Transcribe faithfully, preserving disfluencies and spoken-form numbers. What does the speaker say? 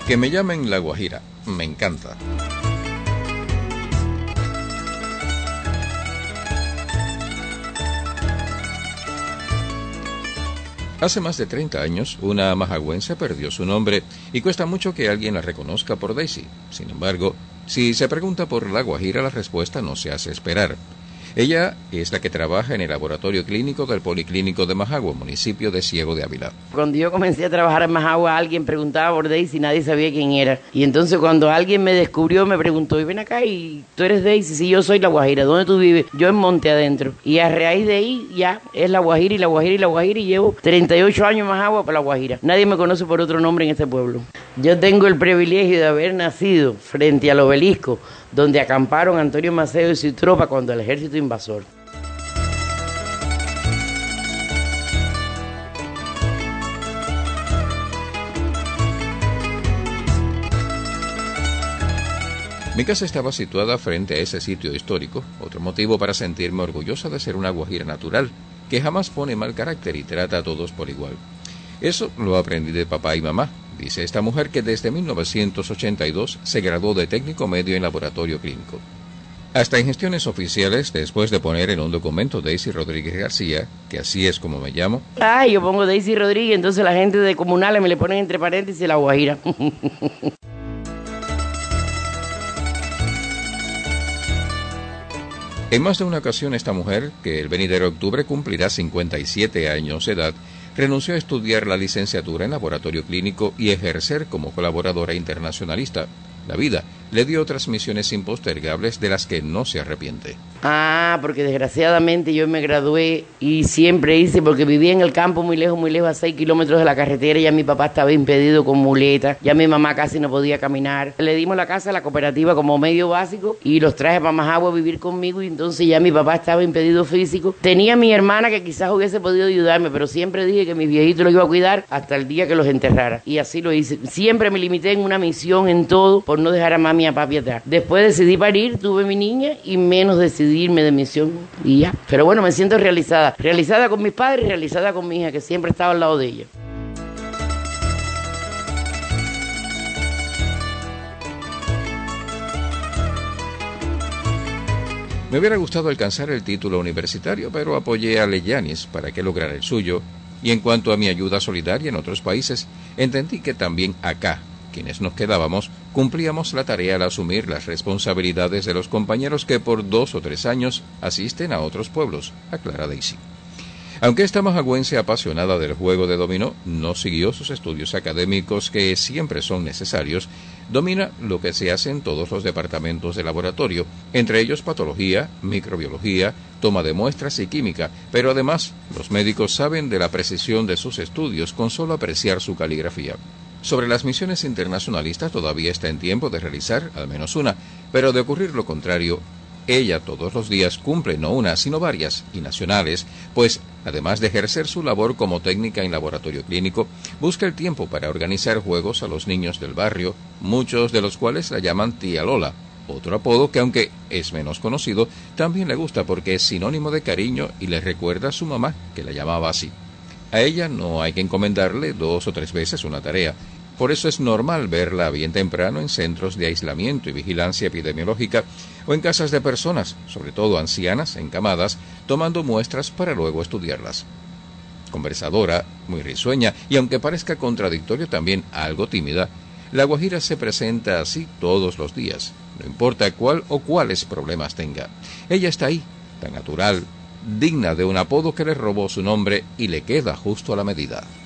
Que me llamen La Guajira, me encanta. Hace más de treinta años, una majagüense perdió su nombre y cuesta mucho que alguien la reconozca por Daisy. Sin embargo, si se pregunta por La Guajira, la respuesta no se hace esperar. Ella es la que trabaja en el laboratorio clínico del Policlínico de Majagua, municipio de Ciego de Ávila. Cuando yo comencé a trabajar en Majagua, alguien preguntaba por Daisy y nadie sabía quién era. Y entonces cuando alguien me descubrió, me preguntó, y ven acá, y tú eres Daisy, sí, yo soy La Guajira, ¿dónde tú vives? Yo en Monte Adentro. Y a raíz de ahí ya es La Guajira y La Guajira y La Guajira y llevo treinta y ocho años en Majagua para La Guajira. Nadie me conoce por otro nombre en este pueblo. Yo tengo el privilegio de haber nacido frente al obelisco donde acamparon Antonio Maceo y su tropa cuando el ejército invasor. Mi casa estaba situada frente a ese sitio histórico, otro motivo para sentirme orgullosa de ser una guajira natural, que jamás pone mal carácter y trata a todos por igual. Eso lo aprendí de papá y mamá, dice esta mujer que desde mil novecientos ochenta y dos se graduó de técnico medio en laboratorio clínico. Hasta en gestiones oficiales, después de poner en un documento Daisy Rodríguez García, que así es como me llamo. Ay, yo pongo Daisy Rodríguez, entonces la gente de comunales me le ponen entre paréntesis La Guajira. En más de una ocasión esta mujer, que el venidero octubre cumplirá cincuenta y siete años de edad, renunció a estudiar la licenciatura en laboratorio clínico y ejercer como colaboradora internacionalista. La vida le dio otras misiones impostergables de las que no se arrepiente. Ah, porque desgraciadamente yo me gradué y siempre hice, porque vivía en el campo muy lejos, muy lejos, a seis kilómetros de la carretera, ya mi papá estaba impedido con muletas, ya mi mamá casi no podía caminar. Le dimos la casa a la cooperativa como medio básico y los traje para Majagua a vivir conmigo y entonces ya mi papá estaba impedido físico. Tenía mi hermana que quizás hubiese podido ayudarme, pero siempre dije que mis viejitos los iba a cuidar hasta el día que los enterrara. Y así lo hice. Siempre me limité en una misión en todo por no dejar a mami y a papi atrás. Después decidí parir, tuve mi niña y menos decidí irme de misión y ya. Pero bueno, me siento realizada. Realizada con mis padres y realizada con mi hija, que siempre estaba al lado de ella. Me hubiera gustado alcanzar el título universitario, pero apoyé a Leyanis para que lograra el suyo. Y en cuanto a mi ayuda solidaria en otros países, entendí que también acá, quienes nos quedábamos, cumplíamos la tarea al asumir las responsabilidades de los compañeros que por dos o tres años asisten a otros pueblos, aclara Daisy. Aunque esta majagüense apasionada del juego de dominó no siguió sus estudios académicos, que siempre son necesarios, domina lo que se hace en todos los departamentos de laboratorio, entre ellos patología, microbiología, toma de muestras y química, pero además los médicos saben de la precisión de sus estudios con solo apreciar su caligrafía. Sobre las misiones internacionalistas todavía está en tiempo de realizar al menos una, pero de ocurrir lo contrario, ella todos los días cumple no una, sino varias, y nacionales, pues, además de ejercer su labor como técnica en laboratorio clínico, busca el tiempo para organizar juegos a los niños del barrio, muchos de los cuales la llaman Tía Lola, otro apodo que, aunque es menos conocido, también le gusta porque es sinónimo de cariño y le recuerda a su mamá, que la llamaba así. A ella no hay que encomendarle dos o tres veces una tarea. Por eso es normal verla bien temprano en centros de aislamiento y vigilancia epidemiológica o en casas de personas, sobre todo ancianas, encamadas, tomando muestras para luego estudiarlas. Conversadora, muy risueña y aunque parezca contradictorio también algo tímida, la guajira se presenta así todos los días, no importa cuál o cuáles problemas tenga. Ella está ahí, tan natural, digna de un apodo que le robó su nombre y le queda justo a la medida.